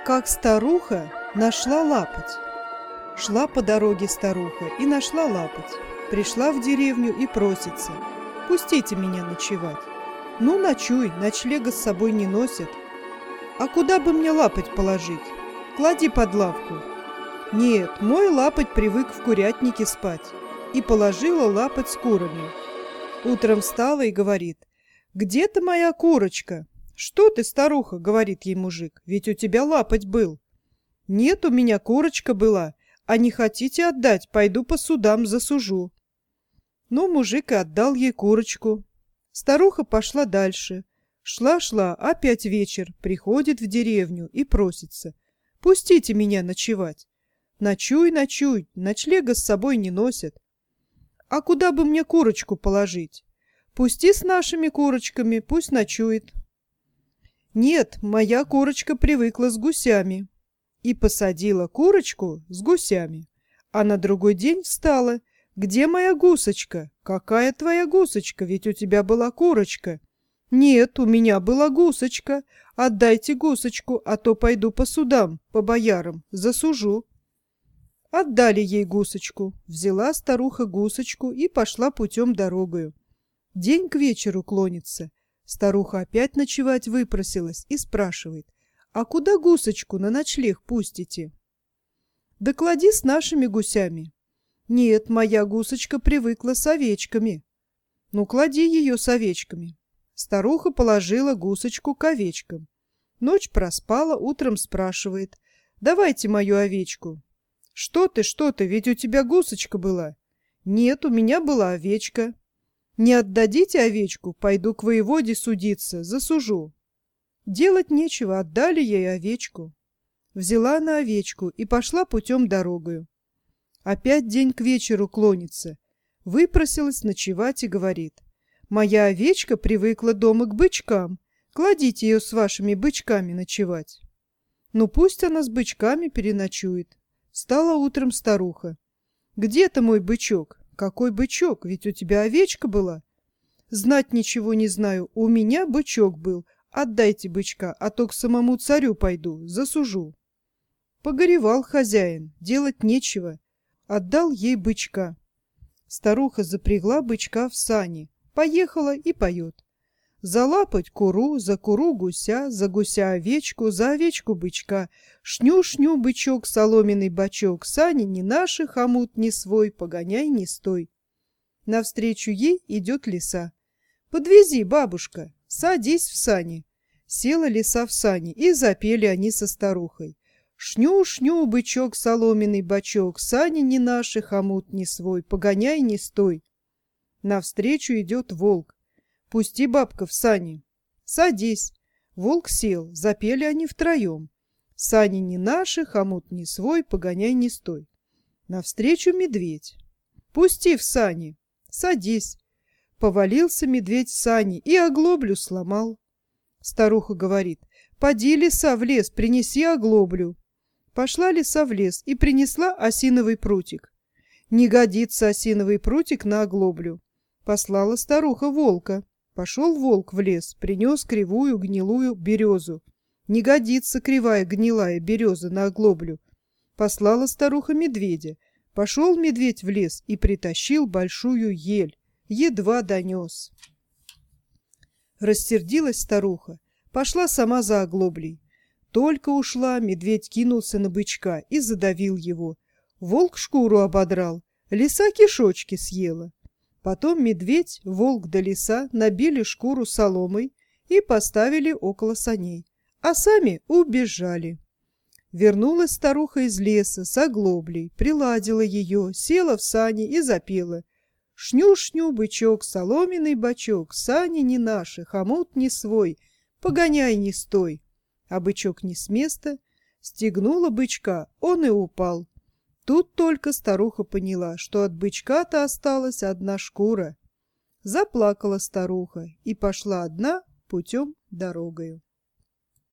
Как старуха нашла лапоть. Шла по дороге старуха и нашла лапоть. Пришла в деревню и просится: пустите меня ночевать. Ну, ночуй, ночлега с собой не носят. А куда бы мне лапоть положить? Клади под лавку. Нет, мой лапоть привык в курятнике спать. И положила лапоть с курами. Утром встала и говорит: где-то моя курочка. Что ты, старуха, говорит ей мужик, ведь у тебя лапоть был. Нет, у меня курочка была, а не хотите отдать, пойду по судам засужу. Ну, мужик и отдал ей курочку. Старуха пошла дальше. Шла-шла, опять вечер, приходит в деревню и просится: пустите меня ночевать. Ночуй, ночуй, ночлега с собой не носят. А куда бы мне курочку положить? Пусти с нашими курочками, пусть ночует. Нет, моя курочка привыкла с гусями. И посадила курочку с гусями. А на другой день встала: где моя гусочка? Какая твоя гусочка? Ведь у тебя была курочка. Нет, у меня была гусочка. Отдайте гусочку, а то пойду по судам, по боярам, засужу. Отдали ей гусочку. Взяла старуха гусочку и пошла путем дорогою. День к вечеру клонится. Старуха опять ночевать выпросилась и спрашивает: а куда гусочку на ночлег пустите? Да клади с нашими гусями. Нет, моя гусочка привыкла с овечками. Ну, клади ее с овечками. Старуха положила гусочку к овечкам. Ночь проспала, утром спрашивает: давайте мою овечку. Что ты, ведь у тебя гусочка была. Нет, у меня была овечка. Не отдадите овечку, пойду к воеводе судиться, засужу. Делать нечего, отдали ей овечку. Взяла она овечку и пошла путем дорогою. Опять день к вечеру клонится. Выпросилась ночевать и говорит: моя овечка привыкла дома к бычкам. Кладите ее с вашими бычками ночевать. Ну, пусть она с бычками переночует. Встала утром старуха: где-то мой бычок? Какой бычок? Ведь у тебя овечка была. Знать ничего не знаю, у меня бычок был. Отдайте бычка, а то к самому царю пойду, засужу. Погоревал хозяин, делать нечего. Отдал ей бычка. Старуха запрягла бычка в сани, поехала и поет: за лапоть куру, за куру гуся, за гуся овечку, за овечку бычка. Шню-шню, бычок, соломенный бочок, сани не наши, хомут не свой, погоняй, не стой. Навстречу ей идет лиса. Подвези, бабушка, садись в сани. Села лиса в сани, и запели они со старухой: шню-шню, бычок, соломенный бочок, сани не наши, хомут не свой, погоняй, не стой. Навстречу идет волк. Пусти, бабка, в сани. Садись. Волк сел, запели они втроем: сани не наши, хомут не свой, погоняй, не стой. Навстречу медведь. Пусти в сани. Садись. Повалился медведь в сани и оглоблю сломал. Старуха говорит: поди, лиса, в лес, принеси оглоблю. Пошла лиса в лес и принесла осиновый прутик. Не годится осиновый прутик на оглоблю. Послала старуха волка. Пошел волк в лес, принес кривую гнилую березу. Не годится кривая гнилая береза на оглоблю. Послала старуха медведя. Пошел медведь в лес и притащил большую ель. Едва донес. Рассердилась старуха. Пошла сама за оглоблей. Только ушла, медведь кинулся на бычка и задавил его. Волк шкуру ободрал, лиса кишочки съела. Потом медведь, волк да лиса набили шкуру соломой и поставили около саней, а сами убежали. Вернулась старуха из леса с оглоблей, приладила ее, села в сани и запела: шню-шню, бычок, соломенный бочок, сани не наши, хомут не свой, погоняй, не стой. А бычок не с места, стегнула бычка, он и упал. Тут только старуха поняла, что от бычка-то осталась одна шкура. Заплакала старуха и пошла одна путем дорогою.